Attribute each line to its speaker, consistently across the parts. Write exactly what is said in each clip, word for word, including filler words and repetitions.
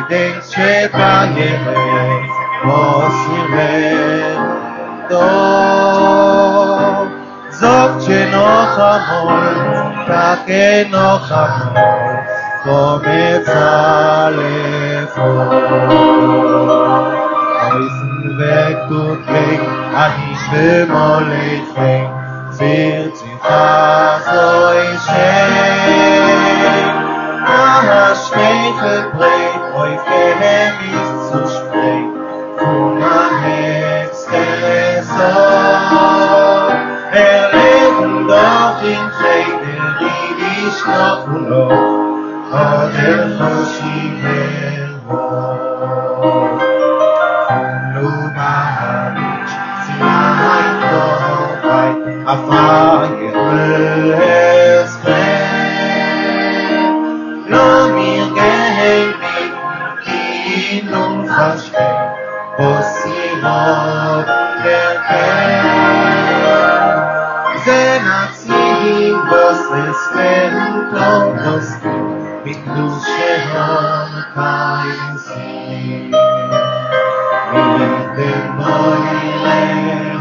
Speaker 1: denk שתייך מוסירנו זאת שנוח המול תקן נוח המול קומץ לפעול אויסן וגדודלך אני במולכם ברציחה זוי שם השמייך ברeit אויף גהם ist zu spreit von mein Herz geresort erleben doch in Frieden die dich noch und noch oder verschieben wird Lubarich sie mein Gott afar es no mir gehen in uns verstehen was sie hat erkennt zenat sie was es kennt und das mit Luschen kein sie mit dem neuen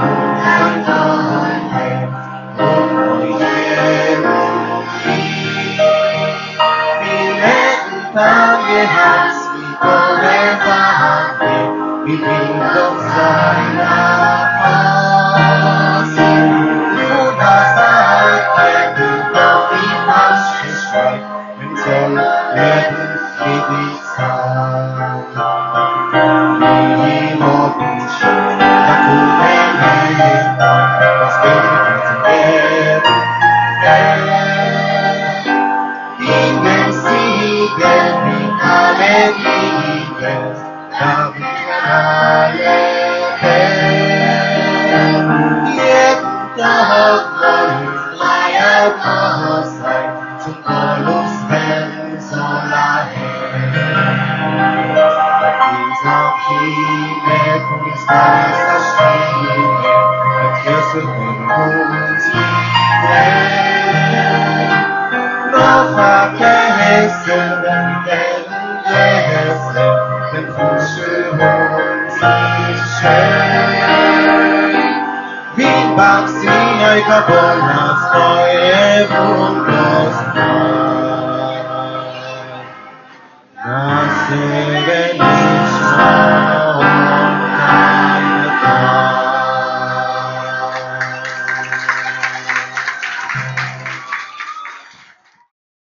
Speaker 1: Tage hat's wie forever wie viel doch seiner Haus nur das Zeit doch wie was geschreit wenn soll werden wie die Zeit wie morgen schon da kommen was geht mit dem in dem Siegen in alle Lieben haben alle jeden Tag wollen Leier Gott sein zum Paulus werden soll er dieser Friede von uns Geister stehen der Kirche von uns noch vergessen werden vergessen den Fusche uns nicht schön wie wachsen euch geboren als neue Wunders Nasse